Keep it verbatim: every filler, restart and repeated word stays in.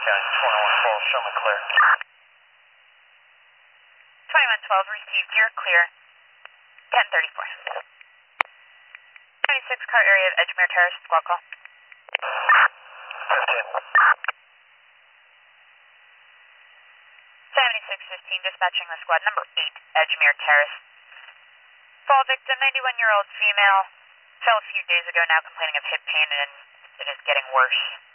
County, twenty-one twelve, show me clear. twenty-one twelve, received, you're clear. ten thirty-four. ninety-six, car area of Edgemere Terrace, squawk call. fifteen. seventy-six fifteen, dispatching the squad number eight, Edgemere Terrace. Fall victim, ninety-one-year-old female, fell a few days ago, now complaining of hip pain, and it is getting worse.